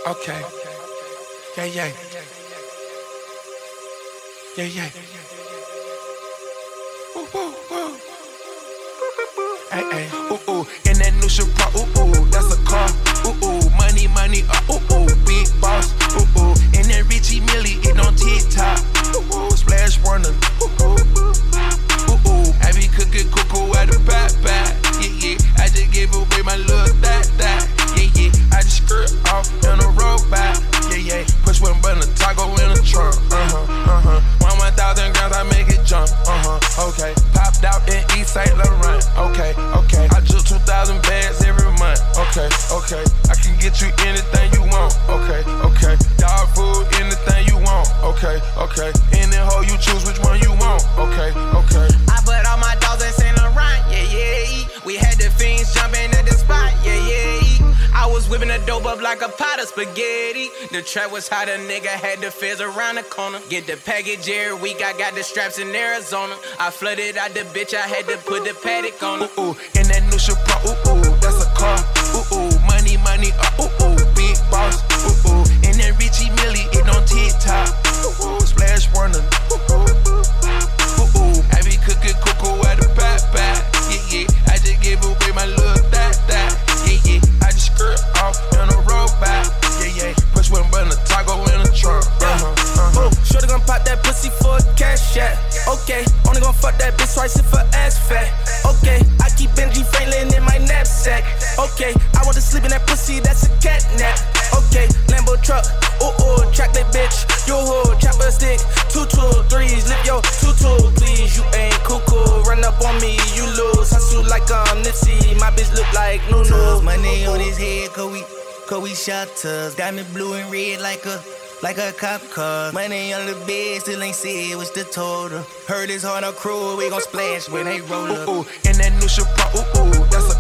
Okay. Yeah, yeah. Yeah, yeah. Woo, woo, woo. Hey, hey. Ooh, ooh. In that new Chevron, ooh, ooh. That's a car. Ooh, ooh. Money, money, ooh, ooh. Big boss. Ooh, ooh. In that Richie Millie, it on TikTok. Ooh, ooh. Splash Warner. Ooh, ooh. Ooh, ooh. I be cooking cuckoo at the back. Yeah, yeah. I just gave away my little that. Yeah, yeah. I just skirt off in a robot. Yeah, yeah. Push one button, toggle in a trunk. 1,000 grams, I make it jump. Okay. Popped out in East St. Laurent. Okay, okay. I took 2,000 bags every month. Okay, okay. I can get you anything you want. Okay, okay. Dog food, anything you want. Okay, okay. Any hoe you choose, which one you want. Okay, okay. I put all my dogs in St. Laurent. Yeah, yeah. We had the fiends jumping at the spot. Yeah, yeah. I was whipping the dope up like a pot of spaghetti. The trap was hot, a nigga had the fizz around the corner. Get the package every week, I got the straps in Arizona. I flooded out the bitch, I had to put the paddock on her. Ooh, ooh, in that new Chevron, ooh, ooh, that's a car. Ooh, ooh, money, money, ooh, ooh, big boss. Ooh, ooh, in that Richie Millie, it on TikTok. Ooh, ooh, Splash Warner. Ooh, ooh, ooh, ooh. I be cooking cuckoo at the back. Yeah, yeah, I just gave away my little that. Yeah, yeah, I just skirt off in a robot. Yeah, yeah, push one button, toggle in a trunk. Oh, shorty gon' pop that pussy for a cash shot. Okay, only gon' fuck that bitch twice if her ass fat. Okay, I keep Benji Franklin in my knapsack. Okay, I want to sleep in that pussy, that's a cat nap. Okay, Lambo truck, ooh, track that bitch. Yo ho, chopper stick, 2 2 3s, lift your 2 2 please. You ain't cuckoo, run up on me, you lose. Hustle like Nipsey, my bitch look like Nunu. Money on his head, cause we shotters. Diamond blue and red like a cop car. Money on the bed, still ain't said what's the total. Heard it's hard on crew, we gon' splash when they roll up. Ooh, ooh, in that new Chevron, ooh, ooh, that's a